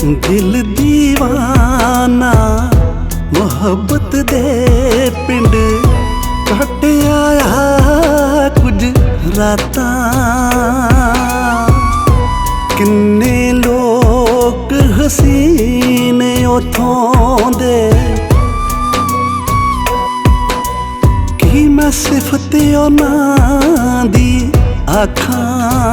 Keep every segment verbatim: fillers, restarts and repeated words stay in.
दिल दीवाना मुहब्बत दे पिंड कट आया कुछ रातां। किन्ने लोग हसीने उथों दे कि मैं सिफत उन्हां दी आखां।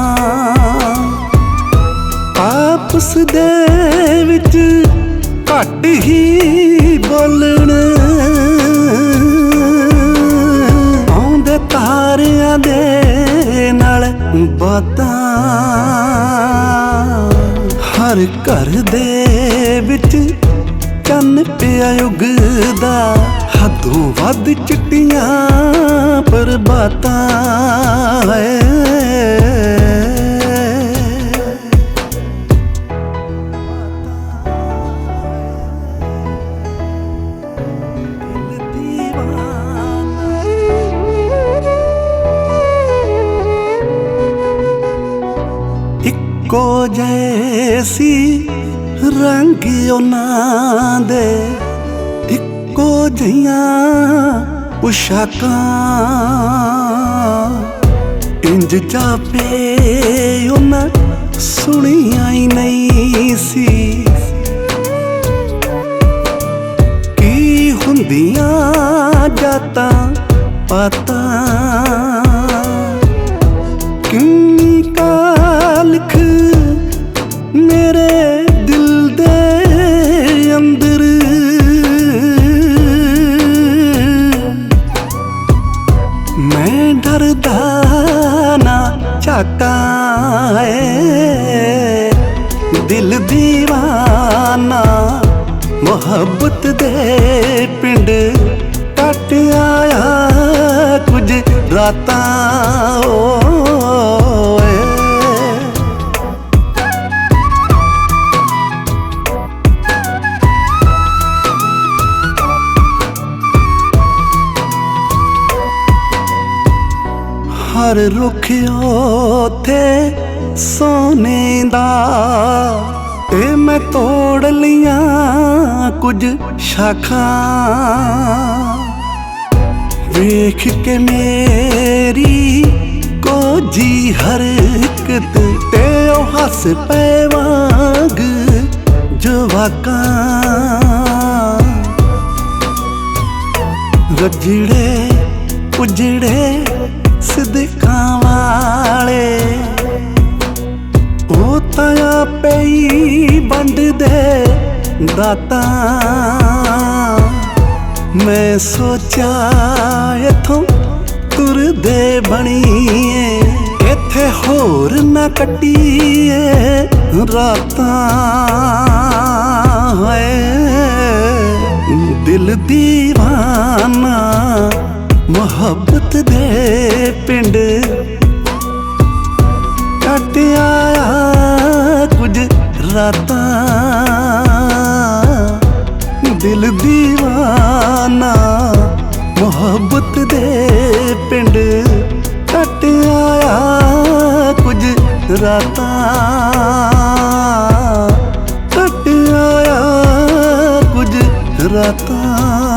आपस दे विच घट ही बोलण आउंदे तारियां दे नाल बातां। हर घर दे विच चन्न पिया उगदा हदों वध चिट्टियां प्रभातां। इक्को जैसी रंग उन्हां दे इक्को जिहियां पोशाकां। इंज जापे उन्हां सुनिया ही नहीं सी की हुंदियां जातां पातां। किन्नी का लिख मेरे दिल दे अंदर मैं डरदा ना झाकां। दिल दीवाना मुहब्बत दे पिंड कट आया कुछ रातां। हर रुख ओथे सोने दा ते मैं तोड़ लिया कुछ शाखां। वेख के मेरी कोजी हरकत ते ओ हस पे वांग जवाकां। रजड़े उजड़े सिदकां वाले ओ ताया पई बंड दे दातां। मैं सोचा इथों तुर दे बणीए इत्थे होर ना कट्टीए रातां। दिल दीवाना मुहब्बत दे पिंड कट आया कुछ रातां। दिल दीवाना मुहब्बत दे पिंड कट आया कुछ रातां। कट आया कुछ रातां।